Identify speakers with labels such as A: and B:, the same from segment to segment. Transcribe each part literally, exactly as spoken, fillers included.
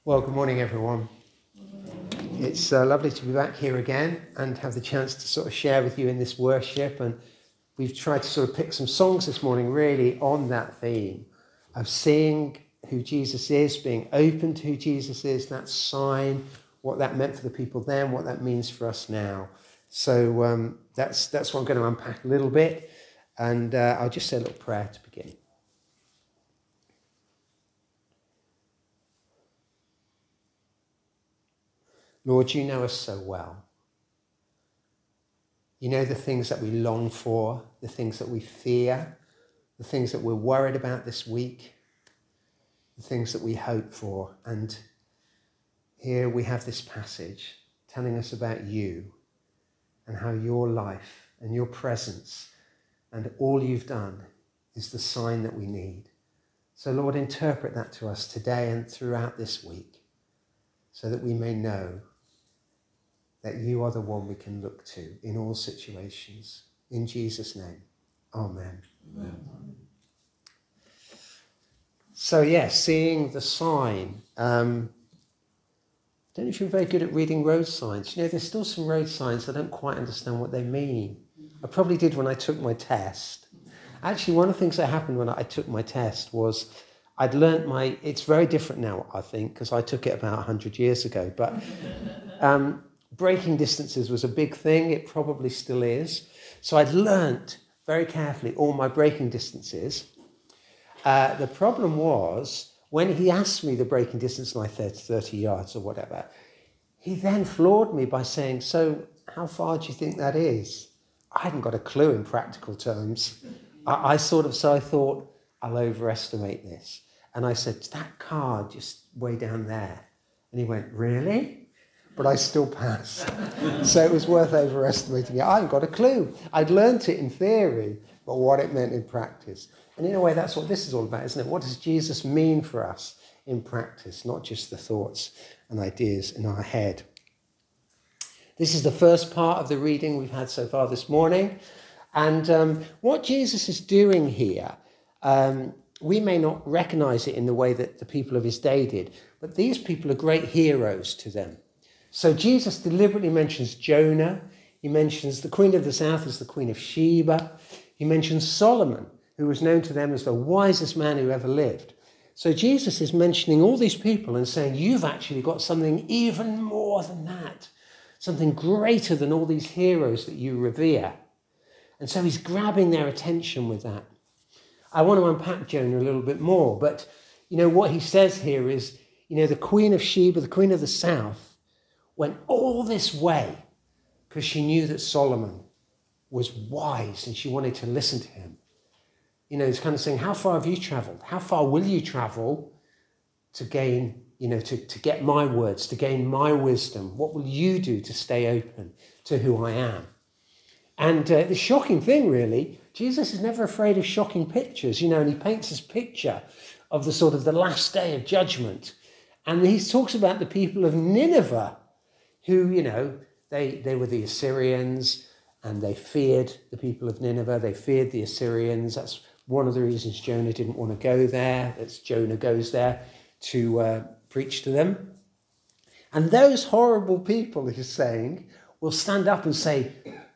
A: Well, good morning, everyone. It's uh, lovely to be back here again and have the chance to sort of share with you in this worship. And we've tried to sort of pick some songs this morning really on that theme of seeing who Jesus is, being open to who Jesus is, that sign, what that meant for the people then, what that means for us now. So um, that's, that's what I'm going to unpack a little bit. And uh, I'll just say a little prayer to begin. Lord, you know us so well. You know the things that we long for, the things that we fear, the things that we're worried about this week, the things that we hope for. And here we have this passage telling us about you and how your life and your presence and all you've done is the sign that we need. So Lord, interpret that to us today and throughout this week so that we may know that you are the one we can look to in all situations. In Jesus' name, amen. Amen. So yes, seeing the sign. Um, I don't know if you're very good at reading road signs. You know, there's still some road signs I don't quite understand what they mean. I probably did when I took my test. Actually, one of the things that happened when I took my test was I'd learnt my, it's very different now, I think, because I took it about one hundred years ago, but um, braking distances was a big thing. It probably still is. So I'd learnt very carefully all my braking distances. Uh, the problem was when he asked me the braking distance, like thirty yards or whatever, he then floored me by saying, so how far do you think that is? I hadn't got a clue in practical terms. I, I sort of, so I thought, I'll overestimate this. And I said, that car just way down there. And he went, really? But I still passed. So it was worth overestimating it. I hadn't got a clue. I'd learnt it in theory, but what it meant in practice. And in a way, that's what this is all about, isn't it? What does Jesus mean for us in practice, not just the thoughts and ideas in our head? This is the first part of the reading we've had so far this morning. And um, what Jesus is doing here, um, we may not recognize it in the way that the people of his day did, but these people are great heroes to them. So Jesus deliberately mentions Jonah. He mentions the Queen of the South as the Queen of Sheba. He mentions Solomon, who was known to them as the wisest man who ever lived. So Jesus is mentioning all these people and saying, you've actually got something even more than that, something greater than all these heroes that you revere. And so he's grabbing their attention with that. I want to unpack Jonah a little bit more, but you know what he says here is, you know, the Queen of Sheba, the Queen of the South, went all this way because she knew that Solomon was wise and she wanted to listen to him. You know, it's kind of saying, how far have you traveled? How far will you travel to gain, you know, to, to get my words, to gain my wisdom? What will you do to stay open to who I am? And uh, the shocking thing, really, Jesus is never afraid of shocking pictures, you know, and he paints this picture of the sort of the last day of judgment. And he talks about the people of Nineveh, who, you know, they, they were the Assyrians and they feared the people of Nineveh. They feared the Assyrians. That's one of the reasons Jonah didn't want to go there. That's Jonah goes there to uh, preach to them. And those horrible people, he's saying, will stand up and say,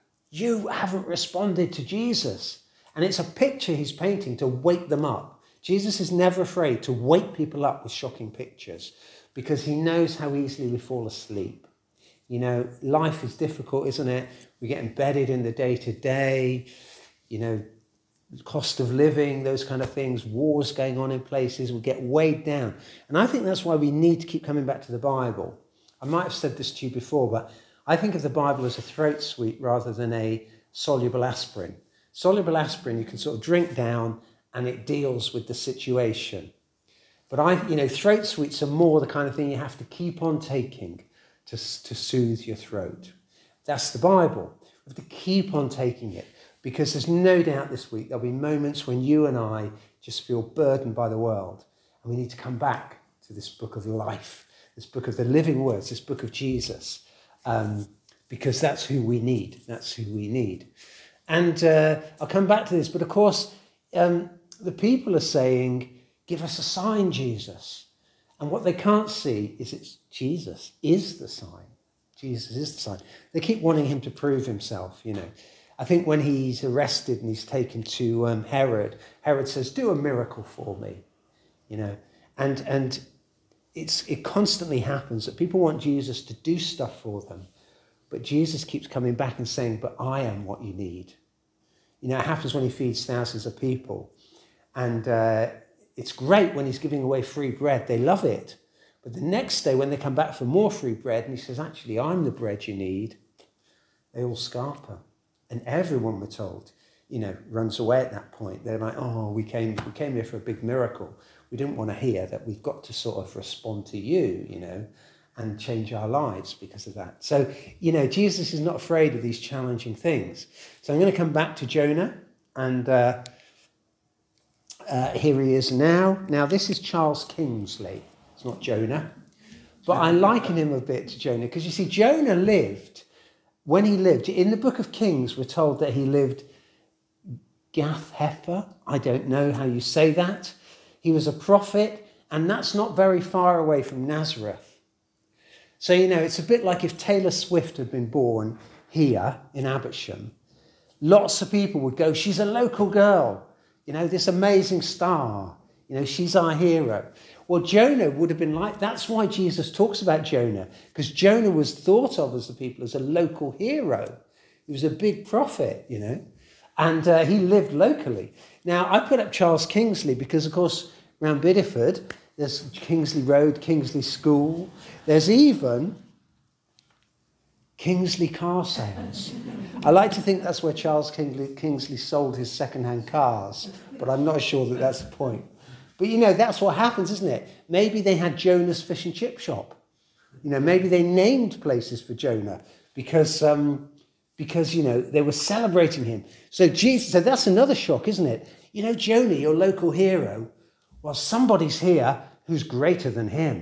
A: you haven't responded to Jesus. And it's a picture he's painting to wake them up. Jesus is never afraid to wake people up with shocking pictures because he knows how easily we fall asleep. You know, life is difficult, isn't it? We get embedded in the day-to-day, you know, cost of living, those kind of things, wars going on in places, we get weighed down. And I think that's why we need to keep coming back to the Bible. I might have said this to you before, but I think of the Bible as a throat sweet rather than a soluble aspirin. Soluble aspirin you can sort of drink down and it deals with the situation. But I, you know, throat sweets are more the kind of thing you have to keep on taking to, to soothe your throat. That's the Bible. We have to keep on taking it because there's no doubt this week there'll be moments when you and I just feel burdened by the world and we need to come back to this book of life, this book of the living words, this book of Jesus, um, because that's who we need. That's who we need. And uh, I'll come back to this, but of course, um, the people are saying, give us a sign, Jesus. And what they can't see is it's Jesus is the sign. Jesus is the sign. They keep wanting him to prove himself, you know. I think when he's arrested and he's taken to um, Herod, Herod says, do a miracle for me, you know. And and it's it constantly happens that people want Jesus to do stuff for them, but Jesus keeps coming back and saying, but I am what you need. You know, it happens when he feeds thousands of people. And uh, it's great when he's giving away free bread. They love it. But the next day when they come back for more free bread and he says, actually, I'm the bread you need, they all scarper. And everyone, we're told, you know, runs away at that point. They're like, oh, we came, we came here for a big miracle. We didn't want to hear that we've got to sort of respond to you, you know, and change our lives because of that. So, you know, Jesus is not afraid of these challenging things. So I'm going to come back to Jonah, and uh, uh, here he is now. Now, this is Charles Kingsley. It's not Jonah. But I liken him a bit to Jonah because, you see, Jonah lived, when he lived, in the book of Kings, we're told that he lived Gath Hepher. I don't know how you say that. He was a prophet, and that's not very far away from Nazareth. So, you know, it's a bit like if Taylor Swift had been born here in Abersham. Lots of people would go, she's a local girl, you know, this amazing star, you know, she's our hero. Well, Jonah would have been like, that's why Jesus talks about Jonah, because Jonah was thought of as the people as a local hero. He was a big prophet, you know, and uh, he lived locally. Now, I put up Charles Kingsley because, of course, around Bideford, there's Kingsley Road, Kingsley School. There's even Kingsley Car Sales. I like to think that's where Charles Kingsley, Kingsley sold his second-hand cars, but I'm not sure that that's the point. But, you know, that's what happens, isn't it? Maybe they had Jonah's fish and chip shop. You know, maybe they named places for Jonah because, um, because you know, they were celebrating him. So, Jesus, so that's another shock, isn't it? You know, Jonah, your local hero, well, somebody's here who's greater than him.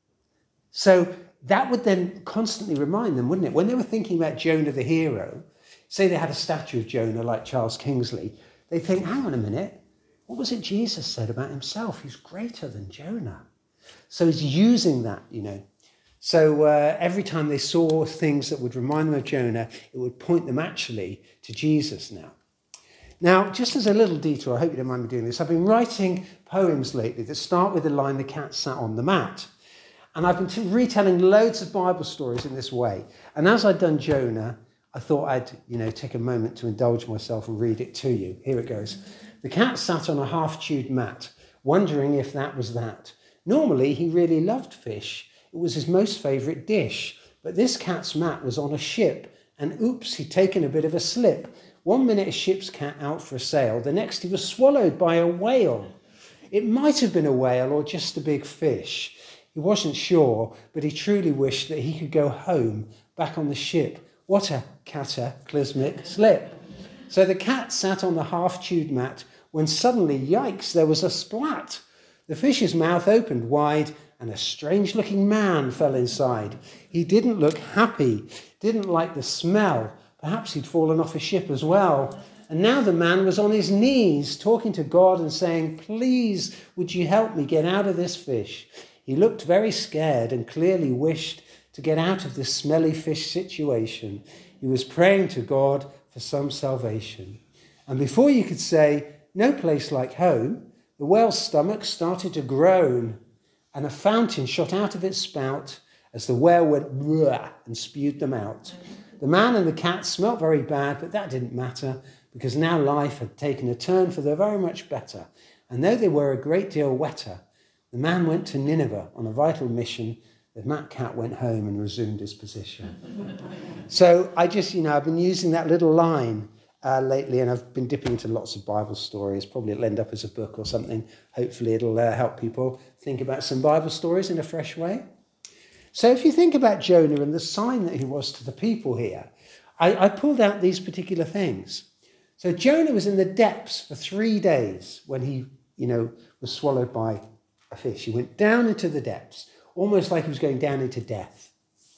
A: So that would then constantly remind them, wouldn't it? When they were thinking about Jonah the hero, say they had a statue of Jonah like Charles Kingsley, they think, hang on a minute, what was it Jesus said about himself? He's greater than Jonah. So he's using that, you know. So uh, every time they saw things that would remind them of Jonah, it would point them actually to Jesus now. Now, just as a little detour, I hope you don't mind me doing this, I've been writing poems lately that start with the line, the cat sat on the mat. And I've been t- retelling loads of Bible stories in this way. And as I'd done Jonah, I thought I'd, you know, take a moment to indulge myself and read it to you. Here it goes. The cat sat on a half-chewed mat, wondering if that was that. Normally, he really loved fish. It was his most favourite dish. But this cat's mat was on a ship, and oops, he'd taken a bit of a slip. One minute a ship's cat out for a sail, the next he was swallowed by a whale. It might have been a whale or just a big fish. He wasn't sure, but he truly wished that he could go home, back on the ship. What a cataclysmic slip. So the cat sat on the half-chewed mat when suddenly, yikes, there was a splat. The fish's mouth opened wide and a strange-looking man fell inside. He didn't look happy, didn't like the smell. Perhaps he'd fallen off a ship as well. And now the man was on his knees, talking to God and saying, please, would you help me get out of this fish? He looked very scared and clearly wished to get out of this smelly fish situation. He was praying to God for some salvation. And before you could say, no place like home, the whale's stomach started to groan, and a fountain shot out of its spout as the whale went bleh and spewed them out. The man and the cat smelt very bad, but that didn't matter, because now life had taken a turn for the very much better. And though they were a great deal wetter, the man went to Nineveh on a vital mission. The Matt cat went home and resumed his position. So I just, you know, I've been using that little line uh, lately, and I've been dipping into lots of Bible stories. Probably it'll end up as a book or something. Hopefully it'll uh, help people think about some Bible stories in a fresh way. So if you think about Jonah and the sign that he was to the people here, I, I pulled out these particular things. So Jonah was in the depths for three days when he, you know, was swallowed by a fish. He went down into the depths, almost like he was going down into death.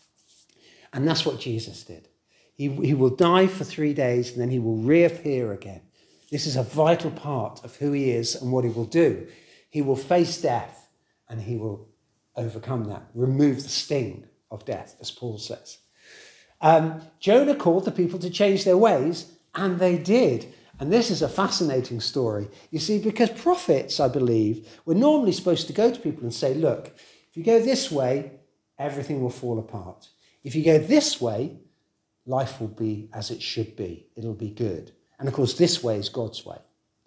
A: And that's what Jesus did. He, he will die for three days and then he will reappear again. This is a vital part of who he is and what he will do. He will face death and he will overcome that, remove the sting of death, as Paul says. Um, Jonah called the people to change their ways, and they did. And this is a fascinating story. You see, because prophets, I believe, were normally supposed to go to people and say, look, if you go this way, everything will fall apart. If you go this way, life will be as it should be. It'll be good. And of course, this way is God's way.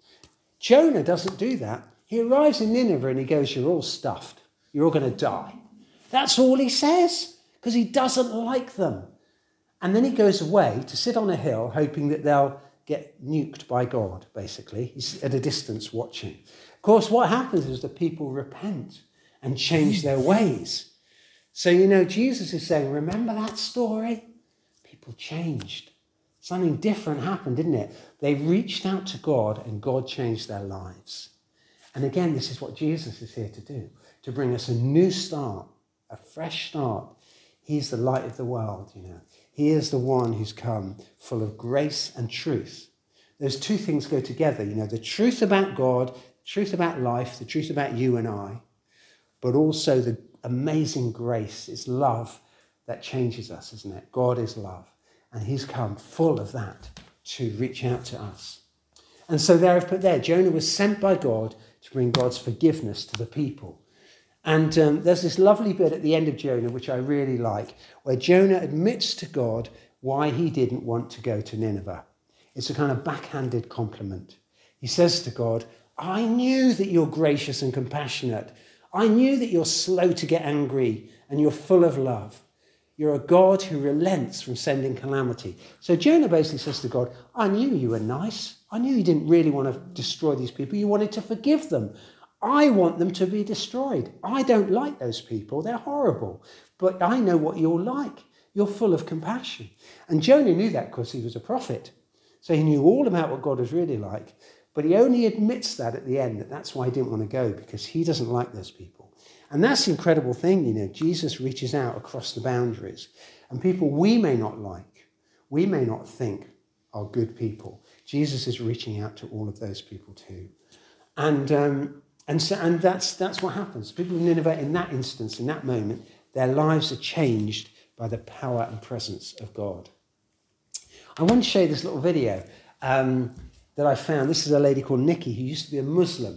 A: Jonah doesn't do that. He arrives in Nineveh and he goes, you're all stuffed. You're all going to die. That's all he says, because he doesn't like them. And then he goes away to sit on a hill, hoping that they'll get nuked by God, basically. He's at a distance watching. Of course, what happens is the people repent and change their ways. So, you know, Jesus is saying, remember that story? People changed. Something different happened, didn't it? They reached out to God and God changed their lives. And again, this is what Jesus is here to do, to bring us a new start, a fresh start. He's the light of the world, you know. He is the one who's come full of grace and truth. Those two things go together, you know, the truth about God, the truth about life, the truth about you and I, but also the amazing grace. It's love that changes us, isn't it? God is love. And he's come full of that to reach out to us. And so there I've put there, Jonah was sent by God to bring God's forgiveness to the people. And um, there's this lovely bit at the end of Jonah, which I really like, where Jonah admits to God why he didn't want to go to Nineveh. It's a kind of backhanded compliment. He says to God, I knew that you're gracious and compassionate. I knew that you're slow to get angry and you're full of love. You're a God who relents from sending calamity. So Jonah basically says to God, I knew you were nice. I knew you didn't really want to destroy these people. You wanted to forgive them. I want them to be destroyed. I don't like those people. They're horrible. But I know what you're like. You're full of compassion. And Jonah knew that because he was a prophet. So he knew all about what God was really like. But he only admits that at the end, that that's why he didn't want to go, because he doesn't like those people. And that's the incredible thing, you know, Jesus reaches out across the boundaries. And people we may not like, we may not think are good people. Jesus is reaching out to all of those people too. And um, and so and that's that's what happens. People in Nineveh, in that instance, in that moment, their lives are changed by the power and presence of God. I want to show you this little video um, that I found. This is a lady called Nikki who used to be a Muslim.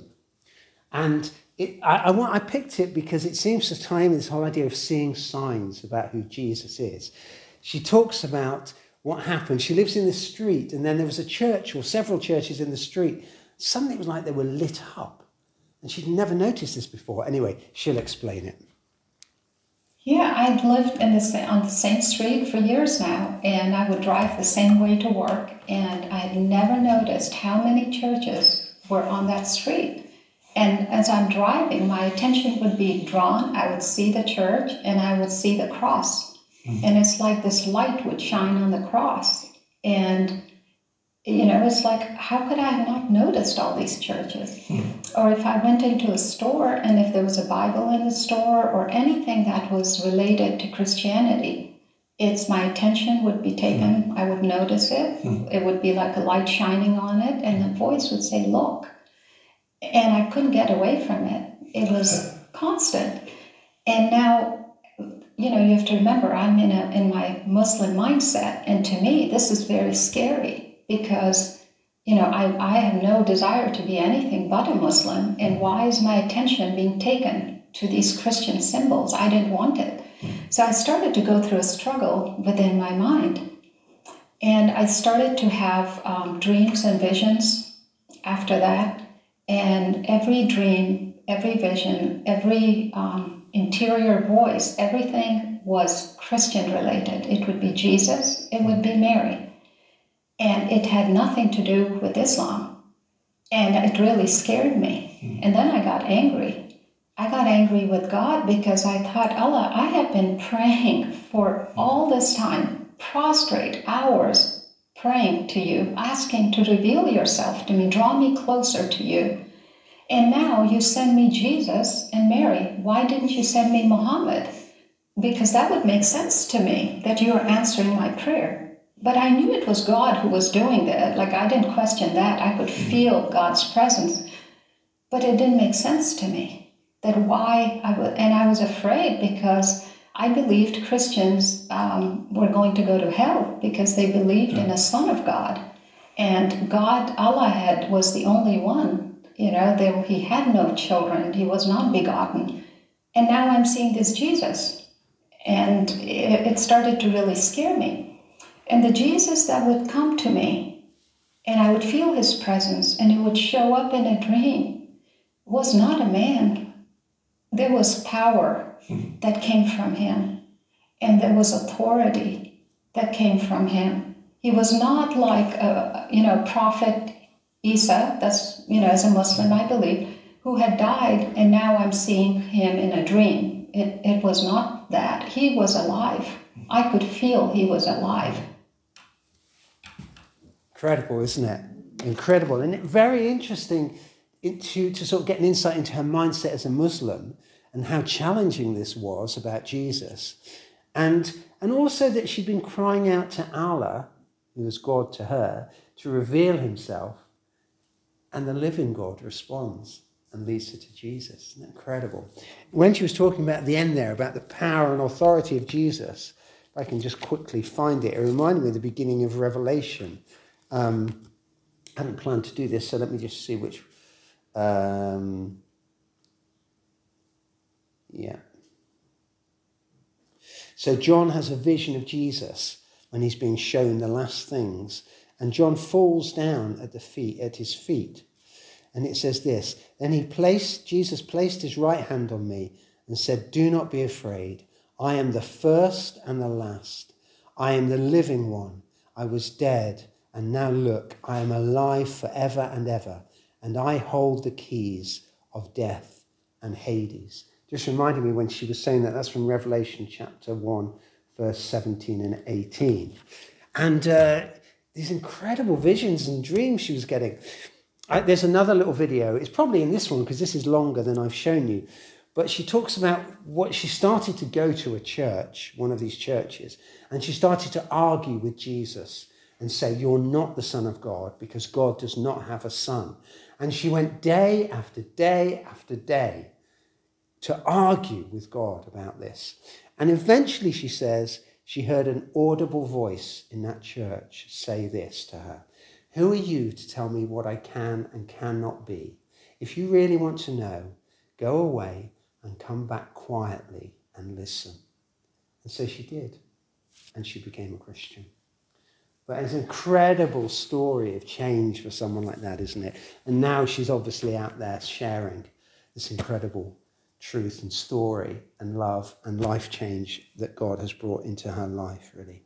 A: And it, I, I, want, I picked it because it seems to tie in with this whole idea of seeing signs about who Jesus is. She talks about what happened. She lives in the street, and then there was a church or several churches in the street. Suddenly it was like they were lit up. And she'd never noticed this before. Anyway, she'll explain it.
B: Yeah, I'd lived in the, on the same street for years now, and I would drive the same way to work, and I'd never noticed how many churches were on that street. And as I'm driving, my attention would be drawn. I would see the church, and I would see the cross. Mm-hmm. And it's like this light would shine on the cross. And, you know, it's like, how could I have not noticed all these churches? Mm-hmm. Or if I went into a store, and if there was a Bible in the store or anything that was related to Christianity, it's my attention would be taken. Mm-hmm. I would notice it. Mm-hmm. It would be like a light shining on it, and the voice would say, look. And I couldn't get away from it. It was constant. And now, you know, you have to remember, I'm in a in my Muslim mindset. And to me, this is very scary because, you know, I, I have no desire to be anything but a Muslim. And why is my attention being taken to these Christian symbols? I didn't want it. So I started to go through a struggle within my mind. And I started to have um, dreams and visions after that. And every dream, every vision, every um, interior voice, everything was Christian related. It would be Jesus, it would be Mary. And it had nothing to do with Islam. And it really scared me. And then I got angry. I got angry with God because I thought, Allah, I have been praying for all this time, prostrate hours, praying to you, asking to reveal yourself to me, draw me closer to you. And now you send me Jesus and Mary. Why didn't you send me Muhammad? Because that would make sense to me, that you are answering my prayer. But I knew it was God who was doing that. Like, I didn't question that. I could feel God's presence. But it didn't make sense to me that why I was, and I was afraid because I believed Christians um, were going to go to hell because they believed in a Son of God. And God, Allah had, was the only one, you know, they, he had no children, he was not begotten. And now I'm seeing this Jesus. And it, it started to really scare me. And the Jesus that would come to me, and I would feel his presence, and it would show up in a dream, was not a man. There was power that came from him, and there was authority that came from him. He was not like a, you know, Prophet Isa, that's, you know, as a Muslim, I believe, who had died, and now I'm seeing him in a dream. It, it was not that. He was alive. I could feel he was alive.
A: Incredible, isn't it? Incredible. And very interesting to, to sort of get an insight into her mindset as a Muslim and how challenging this was about Jesus. And, and also that she'd been crying out to Allah, who was God to her, to reveal himself. And the living God responds and leads her to Jesus. Isn't that incredible? When she was talking about at the end there, about the power and authority of Jesus, if I can just quickly find it, it reminded me of the beginning of Revelation. Um, I hadn't planned to do this, so let me just see which... Um, yeah. So John has a vision of Jesus when he's being shown the last things. And John falls down at the feet, at his feet. And it says this, then he placed, Jesus placed his right hand on me and said, do not be afraid. I am the first and the last. I am the living one. I was dead, and now look, I am alive forever and ever, and I hold the keys of death and Hades. Just reminded me when she was saying that, that's from Revelation chapter one, verse seventeen and eighteen. And uh, these incredible visions and dreams she was getting. I, there's another little video. It's probably in this one because this is longer than I've shown you. But she talks about what she started to go to a church, one of these churches, and she started to argue with Jesus and say, you're not the Son of God because God does not have a son. And she went day after day after day to argue with God about this. And eventually, she says, she heard an audible voice in that church say this to her. Who are you to tell me what I can and cannot be? If you really want to know, go away and come back quietly and listen. And so she did. And she became a Christian. But it's an incredible story of change for someone like that, isn't it? And now she's obviously out there sharing this incredible truth and story and love and life change that God has brought into her life, really.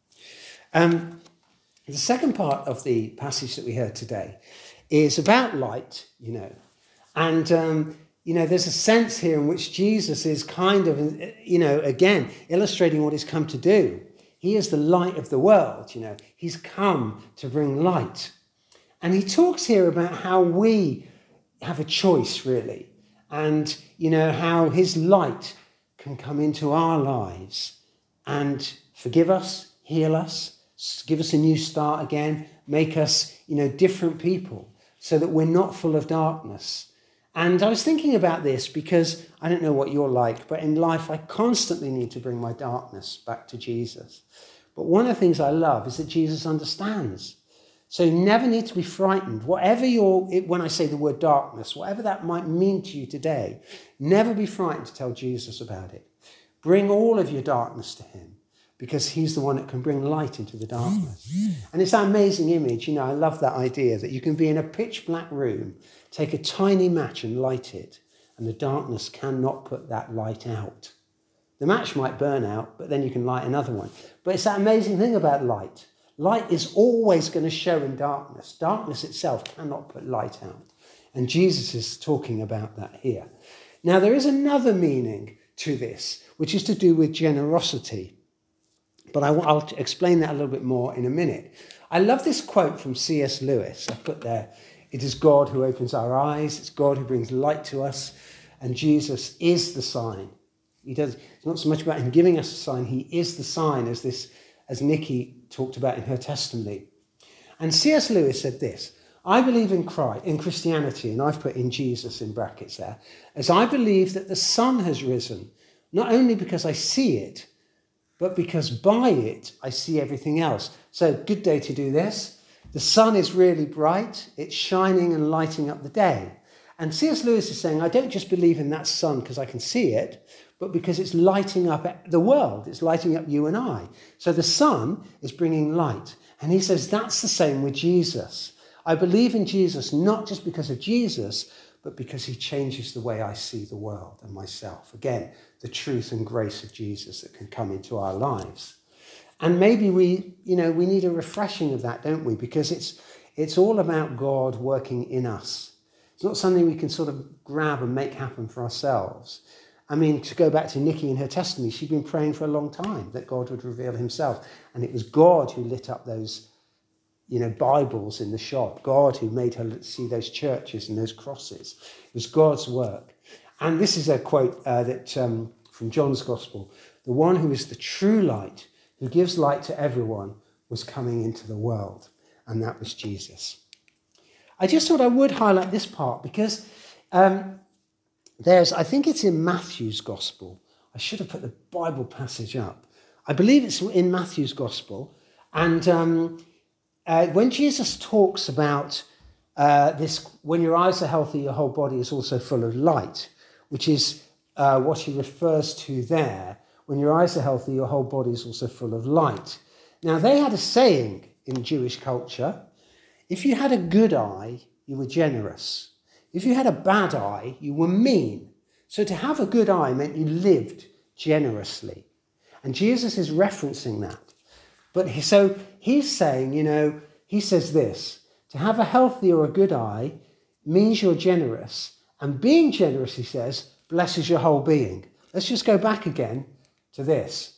A: Um, the second part of the passage that we heard today is about light, you know. And, um, you know, there's a sense here in which Jesus is kind of, you know, again, illustrating what he's come to do. He is the light of the world, you know. He's come to bring light. And he talks here about how we have a choice, really. And, you know, how his light can come into our lives and forgive us, heal us, give us a new start again, make us, you know, different people so that we're not full of darkness. And I was thinking about this because I don't know what you're like, but in life I constantly need to bring my darkness back to Jesus. But one of the things I love is that Jesus understands. So you never need to be frightened. Whatever your, when I say the word darkness, whatever that might mean to you today, never be frightened to tell Jesus about it. Bring all of your darkness to him because he's the one that can bring light into the darkness. And it's that amazing image, you know, I love that idea that you can be in a pitch black room, take a tiny match and light it, and the darkness cannot put that light out. The match might burn out, but then you can light another one. But it's that amazing thing about light. Light is always going to show in darkness. Darkness itself cannot put light out. And Jesus is talking about that here. Now, there is another meaning to this, which is to do with generosity. But I, I'll explain that a little bit more in a minute. I love this quote from C S Lewis. I've put there, it is God who opens our eyes. It's God who brings light to us. And Jesus is the sign. He does. It's not so much about him giving us a sign. He is the sign, as this, as Nikki talked about in her testimony. And C S Lewis said this, I believe in Christ, in Christianity, and I've put in Jesus in brackets there, as I believe that the sun has risen, not only because I see it, but because by it I see everything else. So, good day to do this. The sun is really bright, it's shining and lighting up the day. And C S Lewis is saying, I don't just believe in that sun because I can see it, but because it's lighting up the world, it's lighting up you and I. So the sun is bringing light. And he says that's the same with Jesus. I believe in Jesus not just because of Jesus, but because he changes the way I see the world and myself. Again, the truth and grace of Jesus that can come into our lives. And maybe we, you know, we need a refreshing of that, don't we? Because it's it's all about God working in us. It's not something we can sort of grab and make happen for ourselves. I mean, to go back to Nikki and her testimony, she'd been praying for a long time that God would reveal himself. And it was God who lit up those, you know, Bibles in the shop. God who made her see those churches and those crosses. It was God's work. And this is a quote uh, that um, from John's Gospel. The one who is the true light, who gives light to everyone, was coming into the world. And that was Jesus. I just thought I would highlight this part because um, there's, I think it's in Matthew's Gospel. I should have put the Bible passage up. I believe it's in Matthew's Gospel. And um, uh, when Jesus talks about uh, this, when your eyes are healthy, your whole body is also full of light, which is uh, what he refers to there. When your eyes are healthy, your whole body is also full of light. Now, they had a saying in Jewish culture. If you had a good eye, you were generous. If you had a bad eye, you were mean. So to have a good eye meant you lived generously. And Jesus is referencing that. But he, so he's saying, you know, he says this, to have a healthy or a good eye means you're generous. And being generous, he says, blesses your whole being. Let's just go back again to this.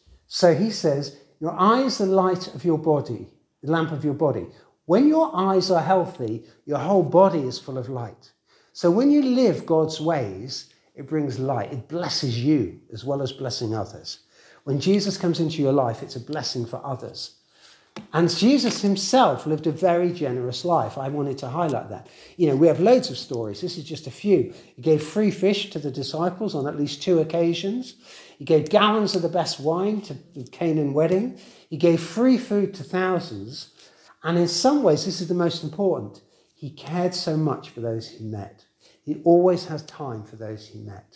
A: So he says, your eye is the light of your body, the lamp of your body. When your eyes are healthy, your whole body is full of light. So when you live God's ways, it brings light. It blesses you as well as blessing others. When Jesus comes into your life, it's a blessing for others. And Jesus himself lived a very generous life. I wanted to highlight that. You know, we have loads of stories. This is just a few. He gave free fish to the disciples on at least two occasions. He gave gallons of the best wine to the Canaan wedding. He gave free food to thousands. And in some ways, this is the most important. He cared so much for those he met. He always has time for those he met.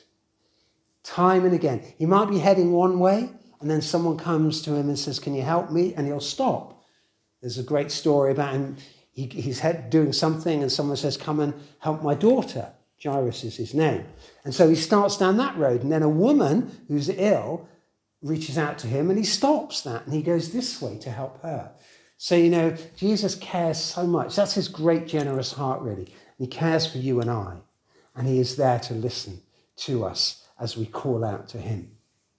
A: Time and again. He might be heading one way, and then someone comes to him and says, can you help me? And he'll stop. There's a great story about him. He, he's head, doing something, and someone says, come and help my daughter. Jairus is his name. And so he starts down that road, and then a woman who's ill reaches out to him, and he stops that, and he goes this way to help her. So, you know, Jesus cares so much. That's his great, generous heart, really. He cares for you and I. And he is there to listen to us as we call out to him.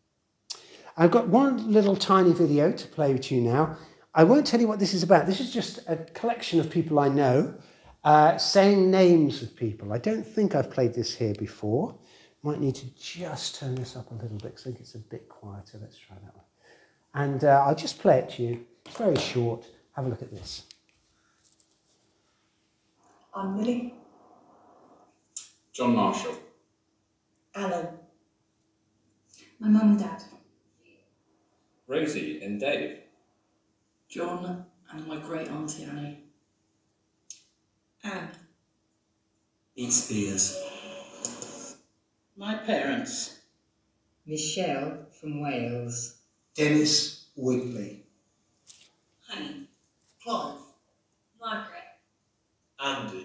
A: I've got one little tiny video to play with you now. I won't tell you what this is about. This is just a collection of people I know uh, saying names of people. I don't think I've played this here before. Might need to just turn this up a little bit because I think it's a bit quieter. Let's try that one. And uh, I'll just play it to you. It's very short. Have a look at this.
C: I'm Millie.
D: John Marshall.
C: Alan.
E: My mum and dad.
D: Rosie and Dave.
E: John and my great auntie Annie.
C: Anne.
F: Pete Spears.
G: My parents.
H: Michelle from Wales.
F: Dennis Wigley.
G: Honey. Clive.
E: Margaret.
F: Andy.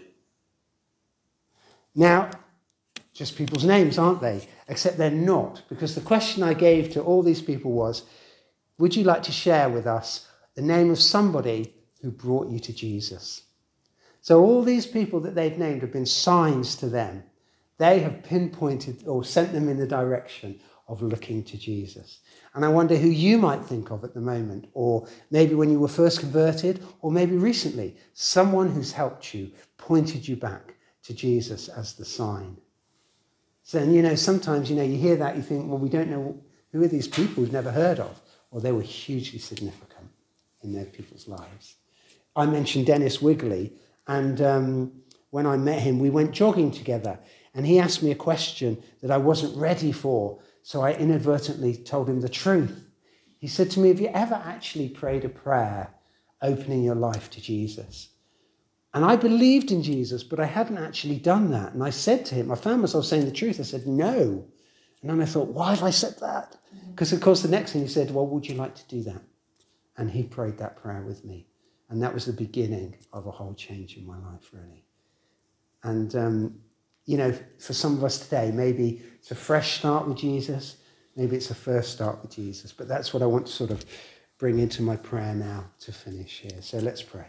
A: Now, just people's names, aren't they? Except they're not, because the question I gave to all these people was, would you like to share with us the name of somebody who brought you to Jesus? So all these people that they've named have been signs to them. They have pinpointed or sent them in the direction of looking to Jesus. And I wonder who you might think of at the moment, or maybe when you were first converted, or maybe recently, someone who's helped you, pointed you back to Jesus as the sign. So, and you know, sometimes, you know, you hear that, you think, well, we don't know who are these people we've never heard of. Well, they were hugely significant in their people's lives. I mentioned Dennis Wigley, And um, when I met him, we went jogging together. And he asked me a question that I wasn't ready for. So I inadvertently told him the truth. He said to me, have you ever actually prayed a prayer opening your life to Jesus? And I believed in Jesus, but I hadn't actually done that. And I said to him, I found myself saying the truth. I said, no. And then I thought, why have I said that? Because, of course, the next thing he said, well, would you like to do that? And he prayed that prayer with me. And that was the beginning of a whole change in my life, really. And, um, you know, for some of us today, maybe it's a fresh start with Jesus. Maybe it's a first start with Jesus. But that's what I want to sort of bring into my prayer now to finish here. So let's pray.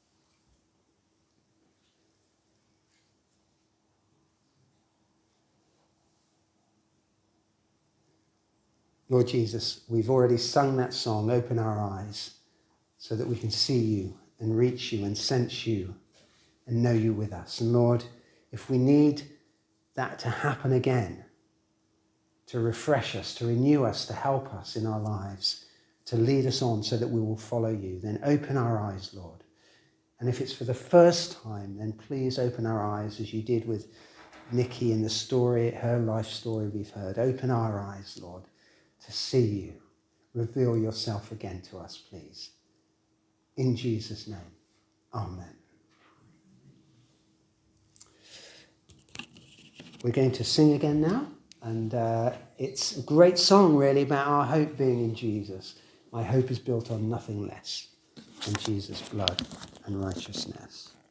A: Lord Jesus, we've already sung that song, Open Our Eyes, so that we can see you and reach you and sense you and know you with us. And Lord, if we need that to happen again, to refresh us, to renew us, to help us in our lives, to lead us on so that we will follow you, then open our eyes, Lord. And if it's for the first time, then please open our eyes as you did with Nikki in the story, her life story we've heard. Open our eyes, Lord, to see you. Reveal yourself again to us, please. In Jesus' name, amen. We're going to sing again now, and uh, it's a great song really about our hope being in Jesus. My hope is built on nothing less than Jesus' blood and righteousness.